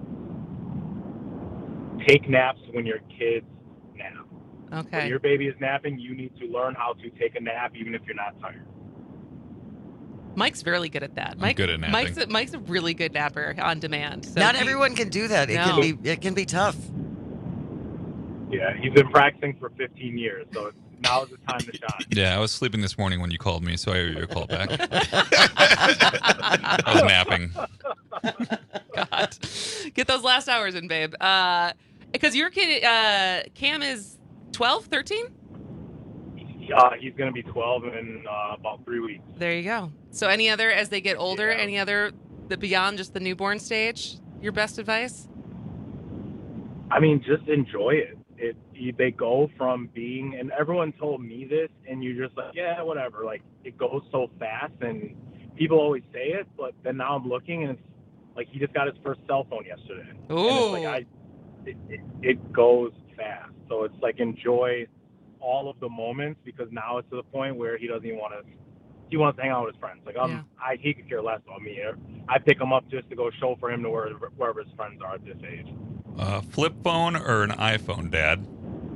Take naps when your kids nap. Okay. When your baby is napping, you need to learn how to take a nap even if you're not tired. Mike's really good at that. I'm good at napping. Mike's a really good napper on demand. So Not everyone can do that. It can be tough. Yeah, he's been practicing for 15 years, so now is the time to shine. Yeah, I was sleeping this morning when you called me, so I owe you a call back. I was napping. God. Get those last hours in, babe. Because your kid, Cam, is 12, 13? He's going to be 12 in about 3 weeks. There you go. So any other, as they get older, any other beyond just the newborn stage, your best advice? I mean, just enjoy it. They go from being, and everyone told me this, and you're just like, yeah, whatever. Like, it goes so fast, and people always say it, but then now I'm looking, and it's like he just got his first cell phone yesterday. Ooh. And it's like it goes fast. So it's like, enjoy all of the moments, because now it's to the point where he doesn't even want to. He wants to hang out with his friends. Like, he could care less about me. I pick him up just to go show for him to wherever his friends are at this age. Flip phone or an iPhone, Dad?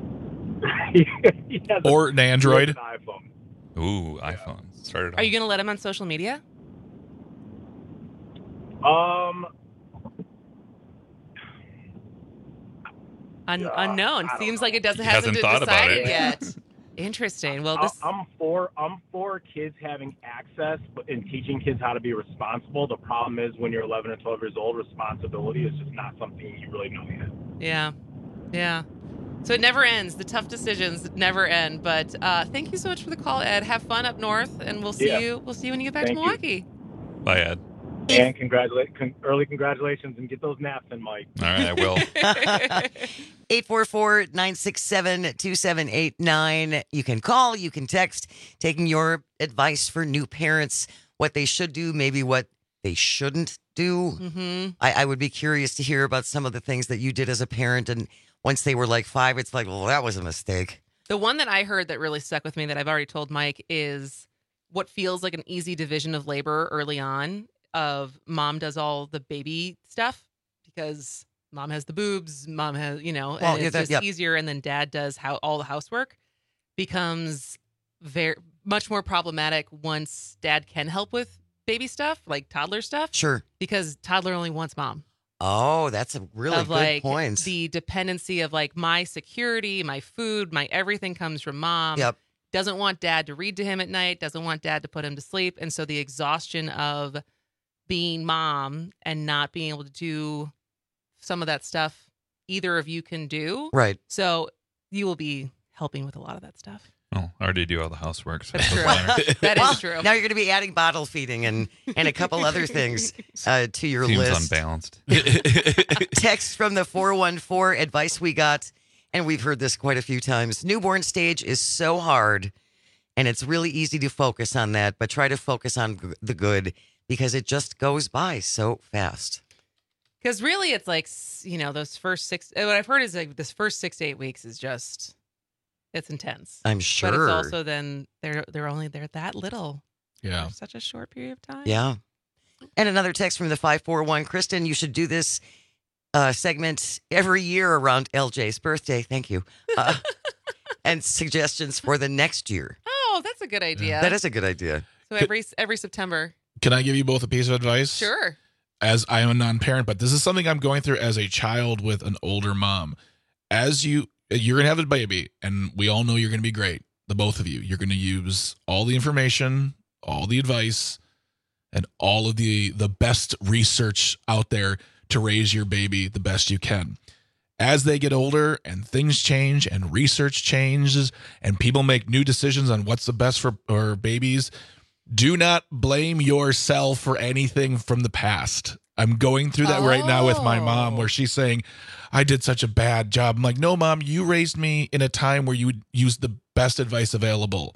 Or an Android? An iPhone. Ooh, iPhone. Started. Are you going to let him on social media? Unknown. Seems like it hasn't been decided yet. Interesting. Well, I'm for kids having access and teaching kids how to be responsible. The problem is when you're 11 or 12 years old, responsibility is just not something you really know yet. Yeah. So it never ends. The tough decisions never end. But thank you so much for the call, Ed. Have fun up north, and we'll see you. We'll see you when you get back to Milwaukee. Bye, Ed. And early congratulations, and get those naps in, Mike. All right, I will. 844-967-2789. You can call, you can text, taking your advice for new parents, what they should do, maybe what they shouldn't do. Mm-hmm. I would be curious to hear about some of the things that you did as a parent, and once they were like 5, it's like, well, that was a mistake. The one that I heard that really stuck with me that I've already told Mike is what feels like an easy division of labor early on, of mom does all the baby stuff because mom has the boobs, mom has, and it's just easier. And then dad does all the housework, becomes very much more problematic once dad can help with baby stuff, like toddler stuff. Sure. Because toddler only wants mom. Oh, that's a really good point. The dependency of like my security, my food, my everything comes from mom. Yep. Doesn't want dad to read to him at night, doesn't want dad to put him to sleep. And so the exhaustion of being mom and not being able to do some of that stuff either of you can do. Right. So you will be helping with a lot of that stuff. Oh, I already do all the housework. So that's true. That is true. Now you're going to be adding bottle feeding and a couple other things to your Seems list. Unbalanced. Text from the 414, advice we got, and we've heard this quite a few times. Newborn stage is so hard, and it's really easy to focus on that, but try to focus on the good, because it just goes by so fast. Because really, it's like, those first 6. What I've heard is like this first 6 to 8 weeks is just, it's intense. I'm sure. But it's also then they're that little. Yeah. For such a short period of time. Yeah. And another text from the 541. Kristen, you should do this segment every year around LJ's birthday. Thank you. And suggestions for the next year. Oh, that's a good idea. That is a good idea. So every September. Can I give you both a piece of advice? Sure. As I am a non-parent, but this is something I'm going through as a child with an older mom. As you're going to have a baby, and we all know you're going to be great, the both of you. You're going to use all the information, all the advice, and all of the best research out there to raise your baby the best you can. As they get older and things change and research changes and people make new decisions on what's the best for our babies, do not blame yourself for anything from the past. I'm going through that right now with my mom, where she's saying, I did such a bad job. I'm like, no, Mom, you raised me in a time where you used the best advice available.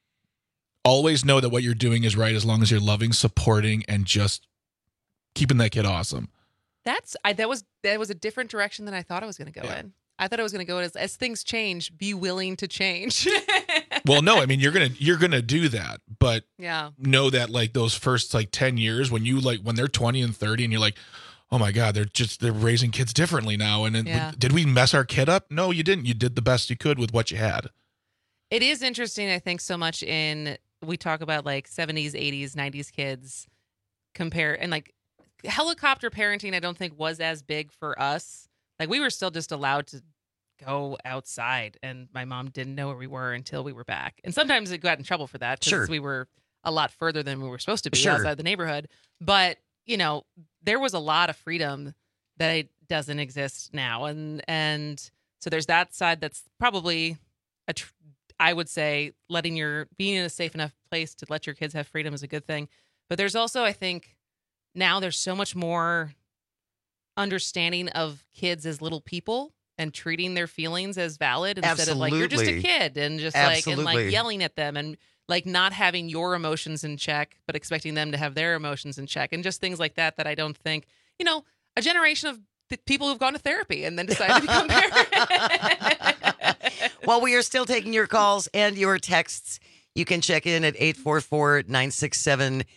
Always know that what you're doing is right as long as you're loving, supporting, and just keeping that kid awesome. That was a different direction than I thought I was going to go in. I thought I was going to go as things change, be willing to change. Well, no, I mean, you're gonna do that, but know that like those first like 10 years when they're 20 and 30 and you're like, oh my God, they're raising kids differently now. And did we mess our kid up? No, you didn't. You did the best you could with what you had. It is interesting, I think, so much we talk about like 70s, 80s, 90s kids and like helicopter parenting, I don't think was as big for us. Like we were still just allowed to go outside, and my mom didn't know where we were until we were back. And sometimes it got in trouble for that because we were a lot further than we were supposed to be outside the neighborhood. But, there was a lot of freedom that doesn't exist now. And so there's that side that's probably, I would say, being in a safe enough place to let your kids have freedom is a good thing. But there's also, I think, now there's so much more understanding of kids as little people and treating their feelings as valid instead of like, you're just a kid and just like yelling at them and like not having your emotions in check, but expecting them to have their emotions in check and just things like that I don't think, a generation of people who've gone to therapy and then decided to become parents. Well, we are still taking your calls and your texts. You can check in at 844-967-2789.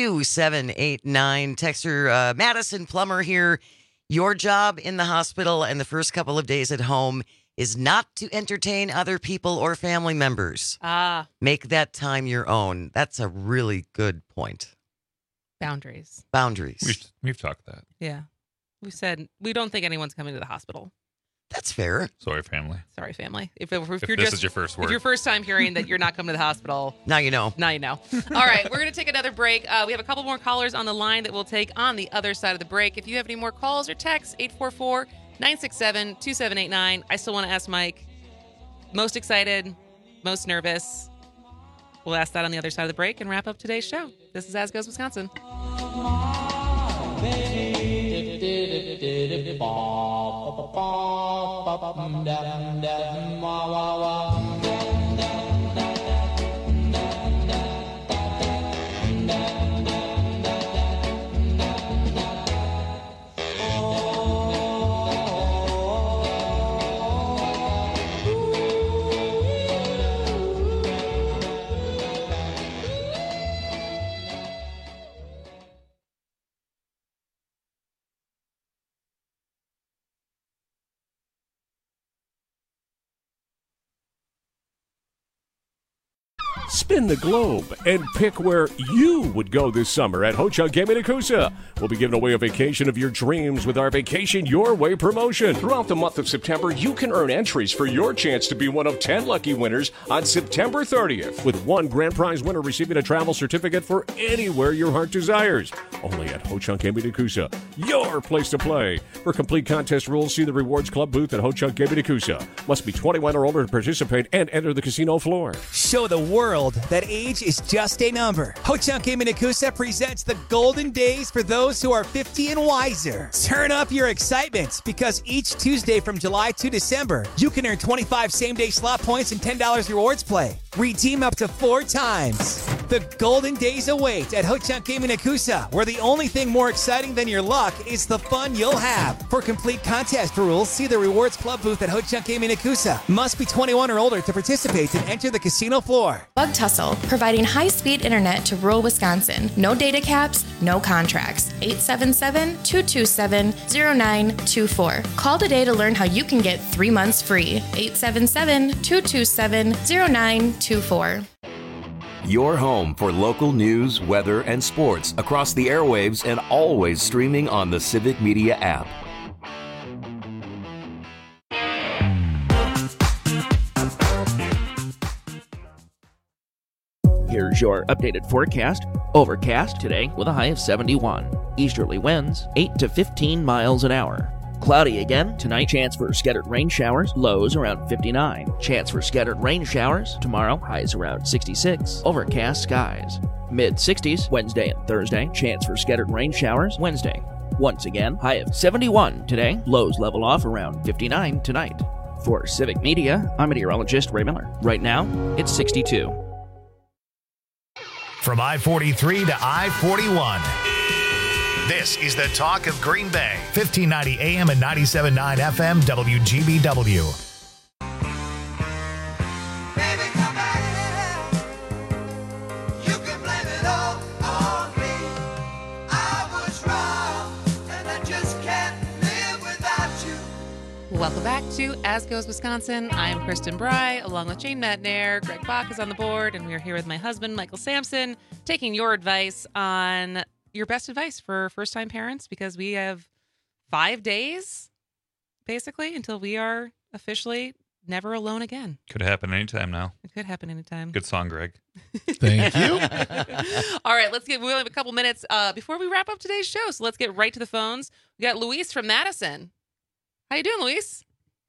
Texter Madison Plummer here. Your job in the hospital and the first couple of days at home is not to entertain other people or family members. Make that time your own. That's a really good point. Boundaries. We've talked that. Yeah. We said we don't think anyone's coming to the hospital. That's fair. Sorry, family. If this is your first word. If your first time hearing that you're not coming to the hospital. Now you know. All right, we're going to take another break. We have a couple more callers on the line that we'll take on the other side of the break. If you have any more calls or texts, 844-967-2789. I still want to ask Mike, most excited, most nervous. We'll ask that on the other side of the break and wrap up today's show. This is As Goes Wisconsin. Spin the globe and pick where you would go this summer at Ho-Chunk Gaming at Coosa. We'll be giving away a vacation of your dreams with our Vacation Your Way promotion. Throughout the month of September, you can earn entries for your chance to be one of 10 lucky winners on September 30th, with one grand prize winner receiving a travel certificate for anywhere your heart desires. Only at Ho-Chunk Gaming at Coosa, your place to play. For complete contest rules, see the Rewards Club booth at Ho-Chunk Gaming at Coosa. Must be 21 or older to participate and enter the casino floor. Show the world that age is just a number. Ho-Chunk Gaming at Coosa presents the golden days for those who are 50 and wiser. Turn up your excitement because each Tuesday from July to December, you can earn 25 same-day slot points and $10 rewards play. Redeem up to 4 times. The golden days await at Ho-Chunk Gaming Acusa, where the only thing more exciting than your luck is the fun you'll have. For complete contest rules, see the Rewards Club booth at Ho-Chunk Gaming Acusa. Must be 21 or older to participate and enter the casino floor. Bug Tussle, providing high-speed internet to rural Wisconsin. No data caps, no contracts. 877-227-0924. Call today to learn how you can get 3 months free. 877-227-0924. Your home for local news, weather, and sports across the airwaves and always streaming on the Civic Media app. Here's your updated forecast. Overcast today with a high of 71. Easterly winds 8 to 15 miles an hour. Cloudy again tonight. Chance for scattered rain showers. Lows around 59. Chance for scattered rain showers tomorrow. Highs around 66. Overcast skies. Mid-60s Wednesday and Thursday. Chance for scattered rain showers Wednesday. Once again, high of 71 today. Lows level off around 59 tonight. For Civic Media, I'm meteorologist Ray Miller. Right now, it's 62. From I-43 to I-41. This is the talk of Green Bay. 1590 AM and 97.9 FM WGBW. Welcome back to As Goes Wisconsin. I'm Kristen Bry, along with Jane Metnair. Greg Bach is on the board, and we are here with my husband, Michael Sampson, taking your advice on your best advice for first-time parents, because we have 5 days, basically, until we are officially never alone again. Could happen anytime now. It could happen anytime. Good song, Greg. Thank you. All right, we only have a couple minutes before we wrap up today's show, so let's get right to the phones. We got Luis from Madison. How you doing, Luis?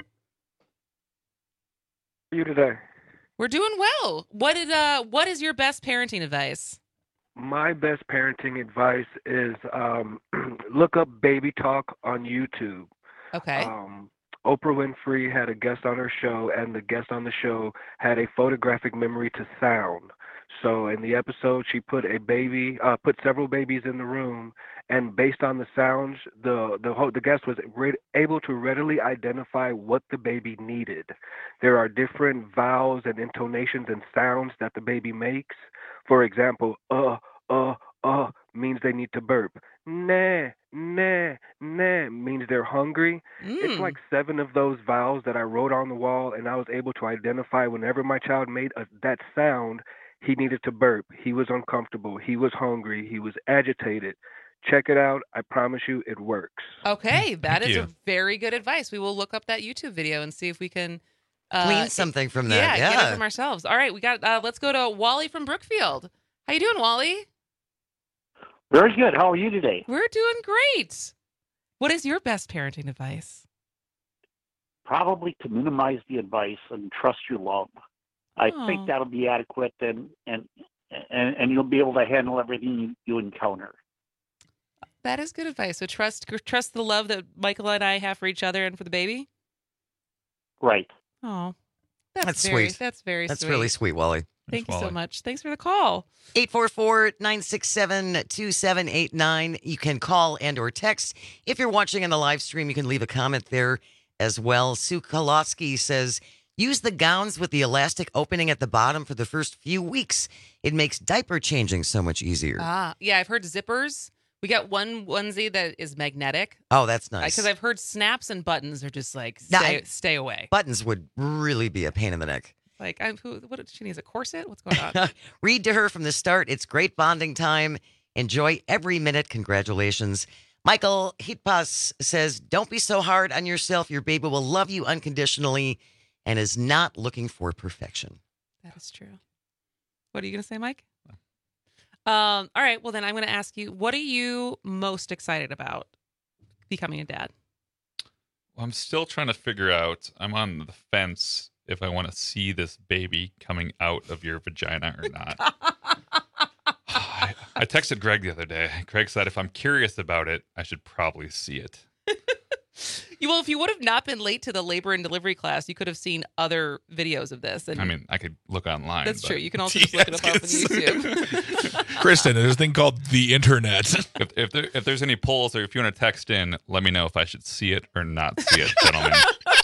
How are you today? We're doing well. What is your best parenting advice? My best parenting advice is look up Baby Talk on YouTube. Okay. Oprah Winfrey had a guest on her show, and the guest on the show had a photographic memory to sound. So in the episode, she put several babies in the room, and based on the sounds, the guest was able to readily identify what the baby needed. There are different vowels and intonations and sounds that the baby makes. For example, means they need to burp. Nah means they're hungry. It's like 7 of those vowels that I wrote on the wall, and I was able to identify whenever my child made that sound, he needed to burp. He was uncomfortable. He was hungry. He was agitated. Check it out. I promise you it works. Okay, that is a very good advice. We will look up that YouTube video and see if we can glean something from that. Yeah, get it from ourselves. All right, we got. Let's go to Wally from Brookfield. How you doing, Wally? Very good. How are you today? We're doing great. What is your best parenting advice? Probably to minimize the advice and trust your love. I think that'll be adequate, and you'll be able to handle everything you encounter. That is good advice. So trust the love that Michael and I have for each other and for the baby. Right. Oh, that's sweet. That's really sweet, Wally. Thank you so much. Thanks for the call. 844-967-2789. You can call and or text. If you're watching on the live stream, you can leave a comment there as well. Sue Koloski says, use the gowns with the elastic opening at the bottom for the first few weeks. It makes diaper changing so much easier. Yeah, I've heard zippers. We got one onesie that is magnetic. Oh, that's nice. Because I've heard snaps and buttons are just like, stay away. Buttons would really be a pain in the neck. Like, what she needs a corset? What's going on? Read to her from the start. It's great bonding time. Enjoy every minute. Congratulations. Michael Hitpas says, don't be so hard on yourself. Your baby will love you unconditionally and is not looking for perfection. That is true. What are you going to say, Mike? All right. Well, then I'm going to ask you, what are you most excited about becoming a dad? Well, I'm still trying to figure out, I'm on the fence if I want to see this baby coming out of your vagina or not. I texted Greg the other day. Greg said if I'm curious about it, I should probably see it. Well, if you would have not been late to the labor and delivery class, you could have seen other videos of this. And I mean, I could look online. that's but... true. You can also just look it up on YouTube. Kristen, there's a thing called the internet. If there's any polls or if you want to text in, let me know if I should see it or not see it, gentlemen.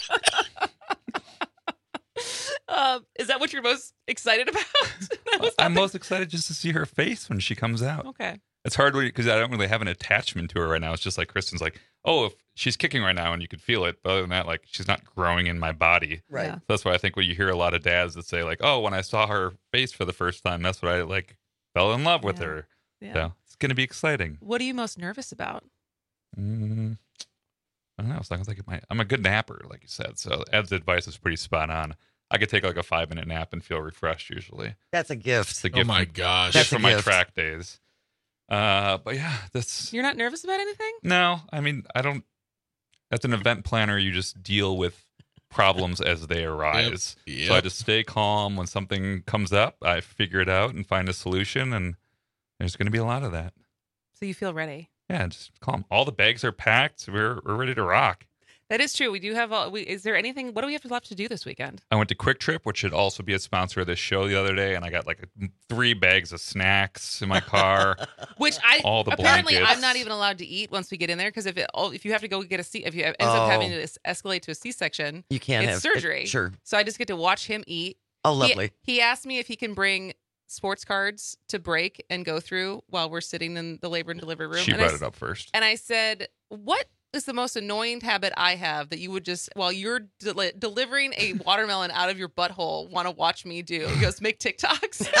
Is that what you're most excited about? I'm most excited just to see her face when she comes out. Okay. It's hard because I don't really have an attachment to her right now. It's just like Kristen's like, oh, if she's kicking right now and you could feel it. But other than that, like she's not growing in my body. Right. Yeah. So that's why I think when you hear a lot of dads that say like, oh, when I saw her face for the first time, that's what I like fell in love with her. Yeah. So it's going to be exciting. What are you most nervous about? I don't know. It's like I'm a good napper, like you said. So Ed's advice is pretty spot on. I could take like a 5-minute nap and feel refreshed usually. That's a gift. It's a gift. Oh my gosh. That's from my gift. track days. But yeah, that's... You're not nervous about anything? No, I mean, I don't... As an event planner, you just deal with problems as they arise. Yep. So I just stay calm. When something comes up, I figure it out and find a solution, and there's going to be a lot of that. So you feel ready? Yeah, just calm. All the bags are packed. We're ready to rock. That is true. We do have is there anything, what do we have left to do this weekend? I went to Quick Trip, which should also be a sponsor of this show the other day, and I got like 3 bags of snacks in my car. Which all the apparently blankets. I'm not even allowed to eat once we get in there because if you have to go get if you ends up having to escalate to a C-section, You can't it's have surgery. Sure. So I just get to watch him eat. Oh, lovely. He asked me if he can bring sports cards to break and go through while we're sitting in the labor and delivery room. She brought it up first. And I said, what is the most annoying habit I have that you would just, while you're delivering a watermelon out of your butthole, want to watch me do? He goes, make TikToks.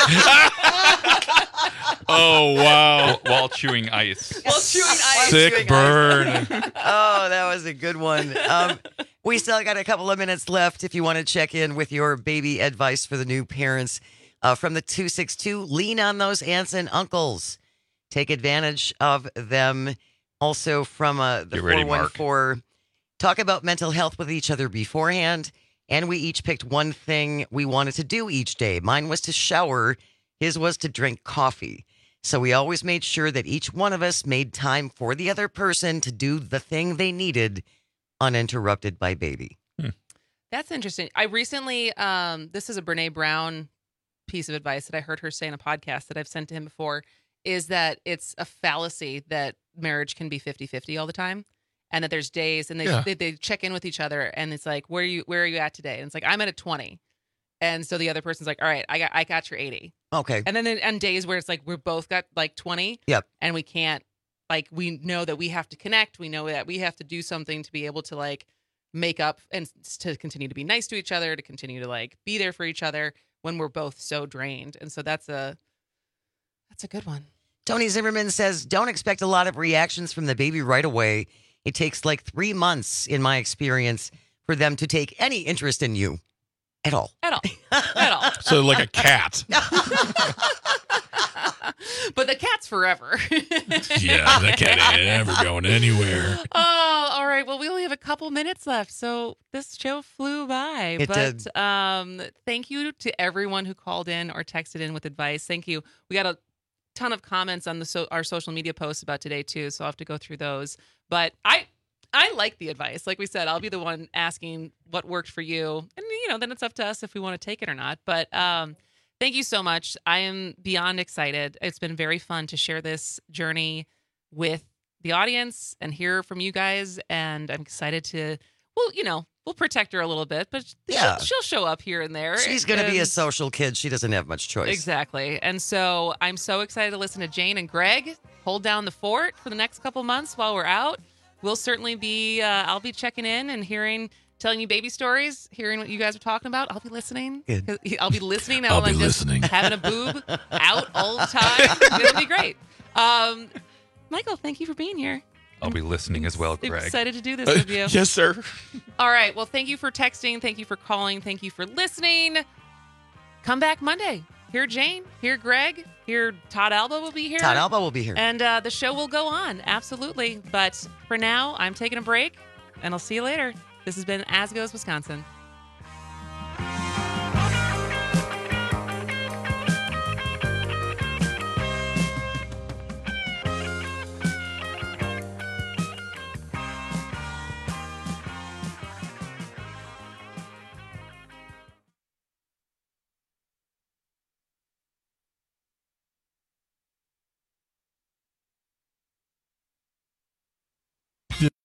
Oh, wow. While chewing ice. While chewing ice. Sick burn. Oh, that was a good one. We still got a couple of minutes left if you want to check in with your baby advice for the new parents. From the 262, lean on those aunts and uncles. Take advantage of them. Also from the Get ready, 414, talk about mental health with each other beforehand. And we each picked one thing we wanted to do each day. Mine was to shower. His was to drink coffee. So we always made sure that each one of us made time for the other person to do the thing they needed, uninterrupted by baby. That's interesting. I recently, this is a Brene Brown piece of advice that I heard her say in a podcast that I've sent to him before, is that it's a fallacy that marriage can be 50-50 all the time. And that there's days and they check in with each other and it's like, where are you at today? And it's like, I'm at a 20. And so the other person's like, all right, I got your 80. Okay. And then on days where it's like, we're both got like 20. Yep. And we can't, like, we know that we have to connect. We know that we have to do something to be able to like make up and to continue to be nice to each other, to continue to like be there for each other when we're both so drained. And so that's a good one. Tony Zimmerman says, don't expect a lot of reactions from the baby right away. It takes like 3 months, in my experience, for them to take any interest in you at all. At all. So like a cat. But the cat's forever. Yeah, the cat ain't ever going anywhere. Oh, all right. Well, we only have a couple minutes left, so this show flew by. It did. did. Thank you to everyone who called in or texted in with advice. Thank you. We got a ton of comments on our social media posts about today too, so I'll have to go through those. But I like the advice. Like we said, I'll be the one asking what worked for you, and then it's up to us if we want to take it or not. But thank you so much. I am beyond excited. It's been very fun to share this journey with the audience and hear from you guys. And I'm excited to, we'll protect her a little bit, but she'll show up here and there. She's going to be a social kid. She doesn't have much choice. Exactly. And so I'm so excited to listen to Jane and Greg hold down the fort for the next couple months while we're out. We'll certainly be, I'll be checking in and telling you baby stories, hearing what you guys are talking about. I'll be listening. Good. I'll be listening. I'll be I'm listening. Just having a boob out all the time. It'll be great. Michael, thank you for being here. I'll be listening as well, Greg. Excited to do this with you. Yes, sir. All right. Well, thank you for texting. Thank you for calling. Thank you for listening. Come back Monday. Hear Jane. Hear Greg. Hear Todd Alba will be here. Todd Alba will be here. And the show will go on. Absolutely. But for now, I'm taking a break, and I'll see you later. This has been As Goes Wisconsin.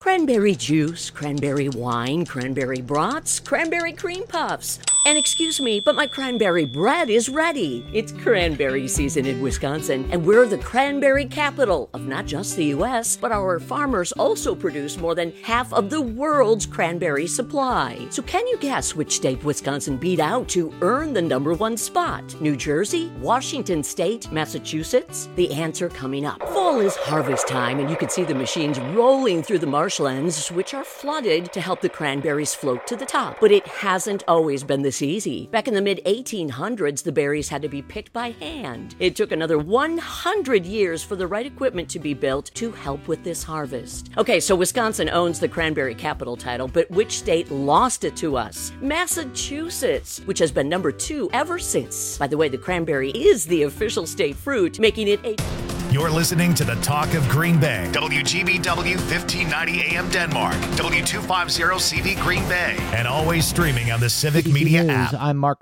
Cranberry juice, cranberry wine, cranberry brats, cranberry cream puffs. And excuse me, but my cranberry bread is ready. It's cranberry season in Wisconsin, and we're the cranberry capital of not just the U.S., but our farmers also produce more than half of the world's cranberry supply. So can you guess which state Wisconsin beat out to earn the #1 spot? New Jersey, Washington State, Massachusetts? The answer coming up. Fall is harvest time, and you can see the machines rolling through the marshlands, which are flooded to help the cranberries float to the top. But it hasn't always been this easy. Back in the mid-1800s, the berries had to be picked by hand. It took another 100 years for the right equipment to be built to help with this harvest. Okay, so Wisconsin owns the cranberry capital title, but which state lost it to us? Massachusetts, which has been #2 ever since. By the way, the cranberry is the official state fruit, making it a... You're listening to the Talk of Green Bay. WGBW 1590 AM Denmark. W250 CV Green Bay. And always streaming on the Civic Media app. I'm Mark